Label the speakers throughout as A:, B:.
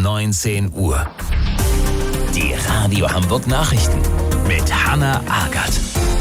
A: 19 Uhr. Die Radio Hamburg Nachrichten mit Hanna Agert.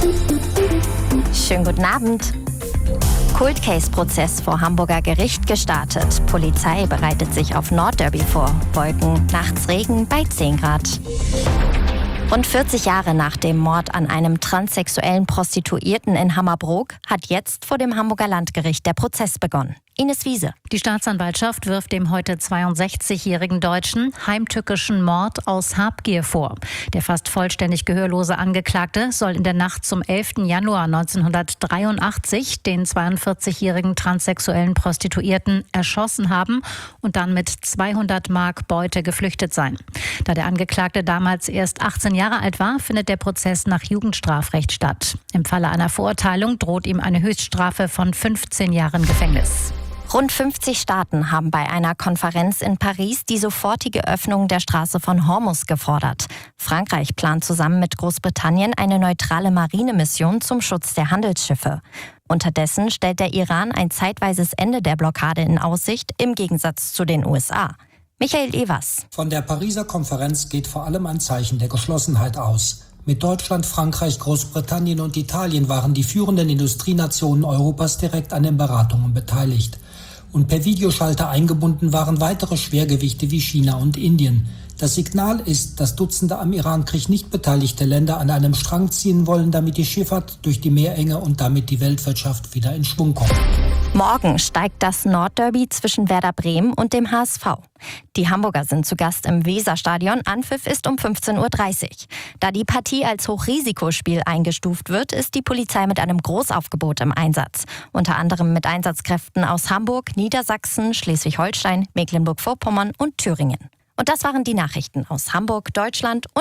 B: Schönen guten Abend. Cold-Case-Prozess vor Hamburger Gericht gestartet. Polizei bereitet sich auf Nordderby vor. Wolken, nachts Regen bei 10 Grad. Rund 40 Jahre nach dem Mord an einem transsexuellen Prostituierten in Hammerbrook hat jetzt vor dem Hamburger Landgericht der Prozess begonnen. Ines Wiese.
C: Die Staatsanwaltschaft wirft dem heute 62-jährigen Deutschen heimtückischen Mord aus Habgier vor. Der fast vollständig gehörlose Angeklagte soll in der Nacht zum 11. Januar 1983 den 42-jährigen transsexuellen Prostituierten erschossen haben und dann mit 200 Mark Beute geflüchtet sein. Da der Angeklagte damals erst 18 Jahre alt war, findet der Prozess nach Jugendstrafrecht statt. Im Falle einer Verurteilung droht ihm eine Höchststrafe von 15 Jahren Gefängnis.
B: Rund 50 Staaten haben bei einer Konferenz in Paris die sofortige Öffnung der Straße von Hormuz gefordert. Frankreich plant zusammen mit Großbritannien eine neutrale Marinemission zum Schutz der Handelsschiffe. Unterdessen stellt der Iran ein zeitweises Ende der Blockade in Aussicht, im Gegensatz zu den USA. Michael Evers.
D: Von der Pariser Konferenz geht vor allem ein Zeichen der Geschlossenheit aus. Mit Deutschland, Frankreich, Großbritannien und Italien waren die führenden Industrienationen Europas direkt an den Beratungen beteiligt. Und per Videoschalter eingebunden waren weitere Schwergewichte wie China und Indien. Das Signal ist, dass Dutzende am Irankrieg nicht beteiligte Länder an einem Strang ziehen wollen, damit die Schifffahrt durch die Meerenge und damit die Weltwirtschaft wieder in Schwung kommt.
B: Morgen steigt das Nordderby zwischen Werder Bremen und dem HSV. Die Hamburger sind zu Gast im Weserstadion. Anpfiff ist um 15.30 Uhr. Da die Partie als Hochrisikospiel eingestuft wird, ist die Polizei mit einem Großaufgebot im Einsatz. Unter anderem mit Einsatzkräften aus Hamburg, Niedersachsen, Schleswig-Holstein, Mecklenburg-Vorpommern und Thüringen. Und das waren die Nachrichten aus Hamburg, Deutschland und